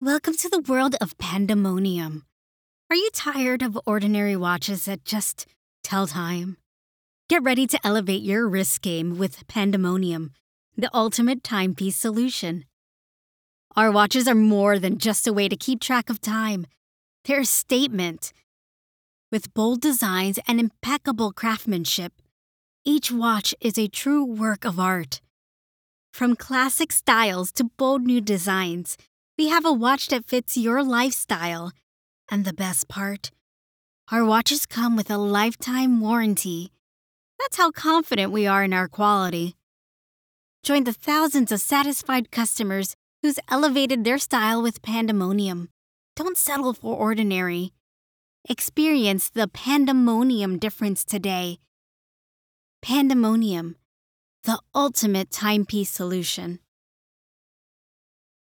Welcome to the world of pandemonium. Are you tired of ordinary watches that just tell time? Get ready to elevate your wrist game with Pandemonium, the ultimate timepiece solution. Our watches are more than just a way to keep track of time. They're a statement. With bold designs and impeccable craftsmanship, each watch is a true work of art. From classic styles to bold new designs, we have a watch that fits your lifestyle. And the best part? Our watches come with a lifetime warranty. That's how confident we are in our quality. Join the thousands of satisfied customers who's elevated their style with Pandemonium. Don't settle for ordinary. Experience the Pandemonium difference today. Pandemonium, the ultimate timepiece solution.